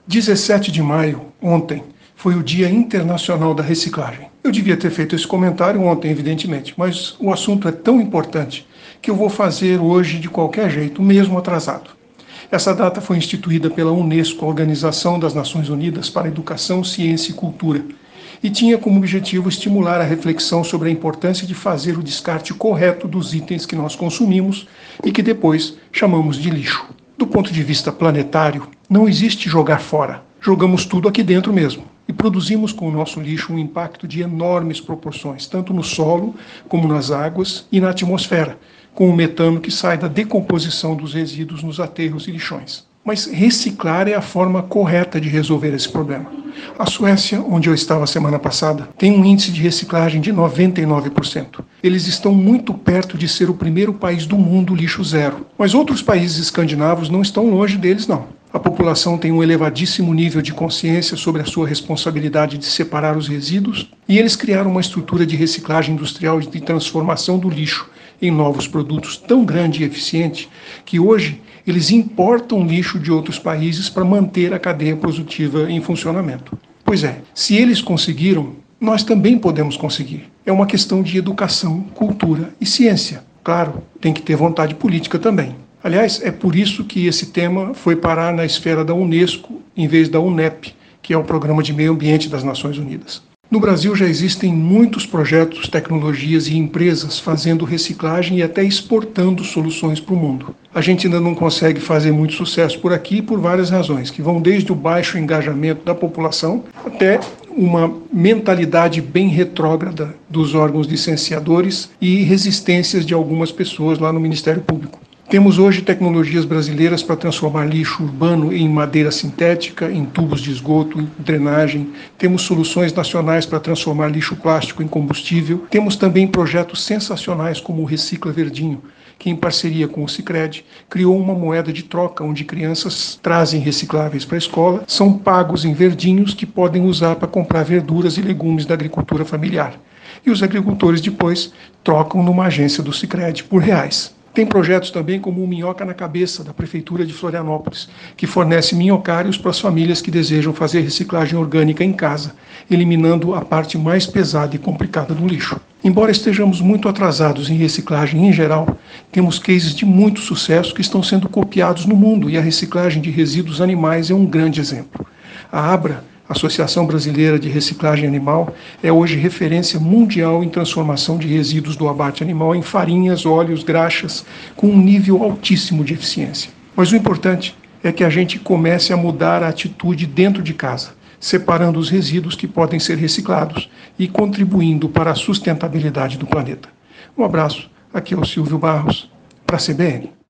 17 de maio, ontem, foi o Dia Internacional da Reciclagem. Eu devia ter feito esse comentário ontem, evidentemente, mas o assunto é tão importante que eu vou fazer hoje de qualquer jeito, mesmo atrasado. Essa data foi instituída pela Unesco, a Organização das Nações Unidas para a Educação, Ciência e Cultura, e tinha como objetivo estimular a reflexão sobre a importância de fazer o descarte correto dos itens que nós consumimos e que depois chamamos de lixo. Do ponto de vista planetário, não existe jogar fora. Jogamos tudo aqui dentro mesmo. E produzimos com o nosso lixo um impacto de enormes proporções, tanto no solo, como nas águas e na atmosfera, com o metano que sai da decomposição dos resíduos nos aterros e lixões. Mas reciclar é a forma correta de resolver esse problema. A Suécia, onde eu estava semana passada, tem um índice de reciclagem de 99%. Eles estão muito perto de ser o primeiro país do mundo lixo zero. Mas outros países escandinavos não estão longe deles, não. A população tem um elevadíssimo nível de consciência sobre a sua responsabilidade de separar os resíduos e eles criaram uma estrutura de reciclagem industrial e de transformação do lixo em novos produtos tão grande e eficiente que hoje eles importam lixo de outros países para manter a cadeia produtiva em funcionamento. Pois é, se eles conseguiram, nós também podemos conseguir. É uma questão de educação, cultura e ciência. Claro, tem que ter vontade política também. Aliás, é por isso que esse tema foi parar na esfera da Unesco, em vez da UNEP, que é o Programa de Meio Ambiente das Nações Unidas. No Brasil já existem muitos projetos, tecnologias e empresas fazendo reciclagem e até exportando soluções para o mundo. A gente ainda não consegue fazer muito sucesso por aqui por várias razões, que vão desde o baixo engajamento da população até uma mentalidade bem retrógrada dos órgãos licenciadores e resistências de algumas pessoas lá no Ministério Público. Temos hoje tecnologias brasileiras para transformar lixo urbano em madeira sintética, em tubos de esgoto, em drenagem. Temos soluções nacionais para transformar lixo plástico em combustível. Temos também projetos sensacionais como o Recicla Verdinho, que em parceria com o Sicredi criou uma moeda de troca onde crianças trazem recicláveis para a escola, são pagos em verdinhos que podem usar para comprar verduras e legumes da agricultura familiar. E os agricultores depois trocam numa agência do Sicredi por reais. Tem projetos também como o Minhoca na Cabeça, da Prefeitura de Florianópolis, que fornece minhocários para as famílias que desejam fazer reciclagem orgânica em casa, eliminando a parte mais pesada e complicada do lixo. Embora estejamos muito atrasados em reciclagem em geral, temos cases de muito sucesso que estão sendo copiados no mundo e a reciclagem de resíduos animais é um grande exemplo. A ABRA, Associação Brasileira de Reciclagem Animal, é hoje referência mundial em transformação de resíduos do abate animal em farinhas, óleos, graxas, com um nível altíssimo de eficiência. Mas o importante é que a gente comece a mudar a atitude dentro de casa, separando os resíduos que podem ser reciclados e contribuindo para a sustentabilidade do planeta. Um abraço, aqui é o Silvio Barros, para a CBN.